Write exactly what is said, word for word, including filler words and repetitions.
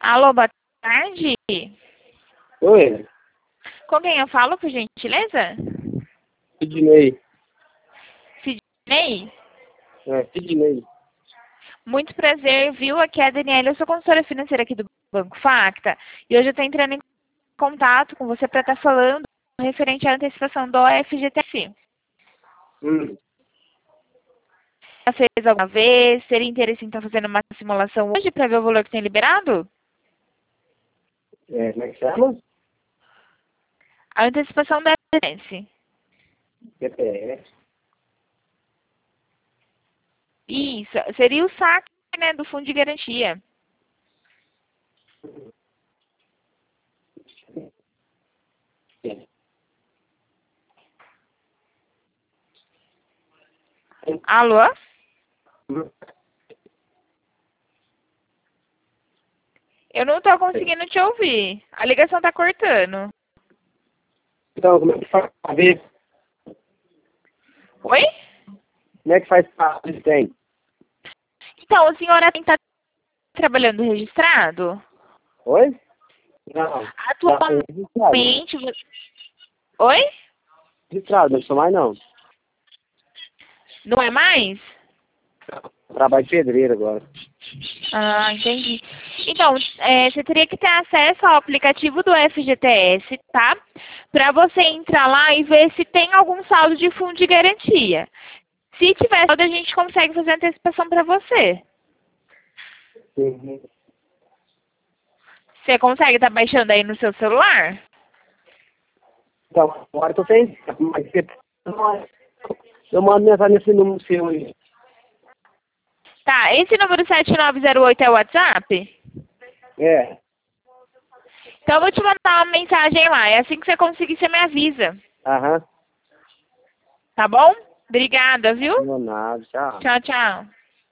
Alô, boa tarde. Oi, Com quem eu falo, por gentileza? Sidney. Sidney? É, Sidney. Muito prazer, viu? Aqui é a Daniela, eu sou consultora financeira aqui do Banco Facta. E hoje eu estou entrando em contato com você para estar falando referente à antecipação do F G T S. Hum. Já fez alguma vez? Teria interesse em estar fazendo uma simulação hoje para ver o valor que tem liberado? É, como é que chama? A antecipação da F G T S. G P S. Isso, seria o saque, né, do fundo de garantia. Alô? Eu não estou conseguindo te ouvir. A ligação está cortando. Então, como é que faz pra ver? Oi? Como é que faz pra ver se tem? Então, a senhora está trabalhando registrado? Oi? Não. Tá registrado. Atualmente... vo- Oi? Registrado, não sou mais não. Não é mais? Trabalho de pedreiro agora. Ah, entendi. Então, é, você teria que ter acesso ao aplicativo do F G T S, tá? Para você entrar lá e ver se tem algum saldo de fundo de garantia. Se tiver saldo, a gente consegue fazer antecipação para você. Uhum. Você consegue estar baixando aí no seu celular? Então, agora eu tô sem. Mas você... Eu mando mensagem nesse número seu aí. Tá, esse número sete nove zero oito é o WhatsApp? É. Então eu vou te mandar uma mensagem lá. É assim que você conseguir, você me avisa. Aham. Tá bom? Obrigada, viu? Não nada, tchau. Tchau, tchau.